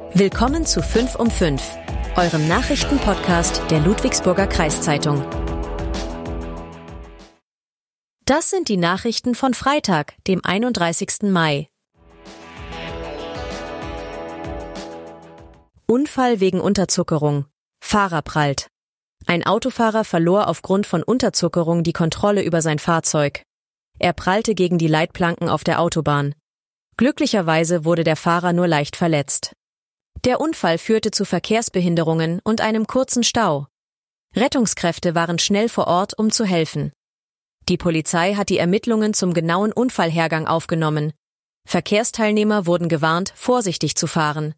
Willkommen zu 5 um 5, eurem Nachrichtenpodcast der Ludwigsburger Kreiszeitung. Das sind die Nachrichten von Freitag, dem 31. Mai. Unfall wegen Unterzuckerung. Fahrer prallt. Ein Autofahrer verlor aufgrund von Unterzuckerung die Kontrolle über sein Fahrzeug. Er prallte gegen die Leitplanken auf der Autobahn. Glücklicherweise wurde der Fahrer nur leicht verletzt. Der Unfall führte zu Verkehrsbehinderungen und einem kurzen Stau. Rettungskräfte waren schnell vor Ort, um zu helfen. Die Polizei hat die Ermittlungen zum genauen Unfallhergang aufgenommen. Verkehrsteilnehmer wurden gewarnt, vorsichtig zu fahren.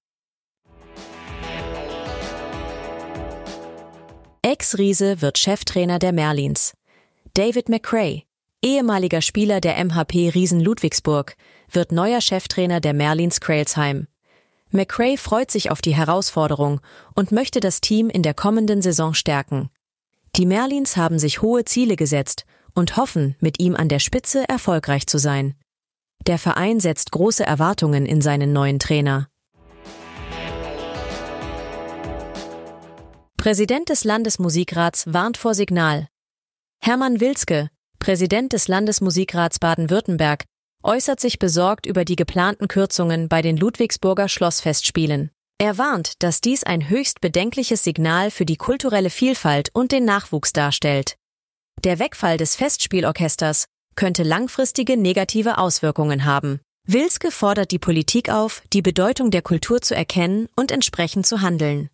Ex-Riese wird Cheftrainer der Merlins. David McRae, ehemaliger Spieler der MHP Riesen Ludwigsburg, wird neuer Cheftrainer der Merlins Crailsheim. McRae freut sich auf die Herausforderung und möchte das Team in der kommenden Saison stärken. Die Merlins haben sich hohe Ziele gesetzt und hoffen, mit ihm an der Spitze erfolgreich zu sein. Der Verein setzt große Erwartungen in seinen neuen Trainer. Präsident des Landesmusikrats warnt vor Signal. Hermann Wilske, Präsident des Landesmusikrats Baden-Württemberg, äußert sich besorgt über die geplanten Kürzungen bei den Ludwigsburger Schlossfestspielen. Er warnt, dass dies ein höchst bedenkliches Signal für die kulturelle Vielfalt und den Nachwuchs darstellt. Der Wegfall des Festspielorchesters könnte langfristige negative Auswirkungen haben. Wilske fordert die Politik auf, die Bedeutung der Kultur zu erkennen und entsprechend zu handeln.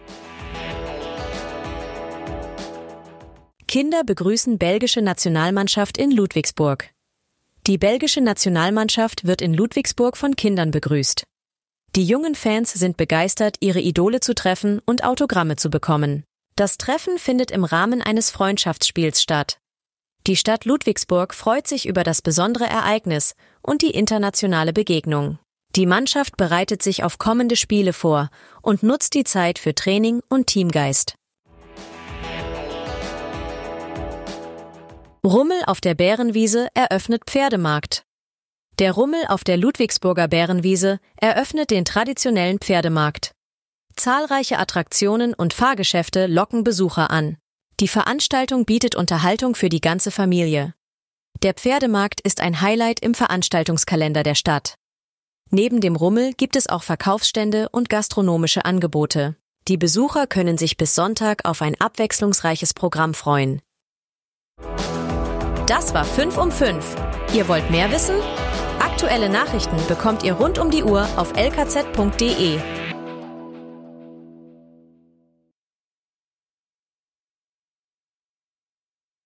Kinder begrüßen belgische Nationalmannschaft in Ludwigsburg. Die belgische Nationalmannschaft wird in Ludwigsburg von Kindern begrüßt. Die jungen Fans sind begeistert, ihre Idole zu treffen und Autogramme zu bekommen. Das Treffen findet im Rahmen eines Freundschaftsspiels statt. Die Stadt Ludwigsburg freut sich über das besondere Ereignis und die internationale Begegnung. Die Mannschaft bereitet sich auf kommende Spiele vor und nutzt die Zeit für Training und Teamgeist. Rummel auf der Bärenwiese eröffnet Pferdemarkt. Der Rummel auf der Ludwigsburger Bärenwiese eröffnet den traditionellen Pferdemarkt. Zahlreiche Attraktionen und Fahrgeschäfte locken Besucher an. Die Veranstaltung bietet Unterhaltung für die ganze Familie. Der Pferdemarkt ist ein Highlight im Veranstaltungskalender der Stadt. Neben dem Rummel gibt es auch Verkaufsstände und gastronomische Angebote. Die Besucher können sich bis Sonntag auf ein abwechslungsreiches Programm freuen. Das war 5 um 5. Ihr wollt mehr wissen? Aktuelle Nachrichten bekommt ihr rund um die Uhr auf lkz.de.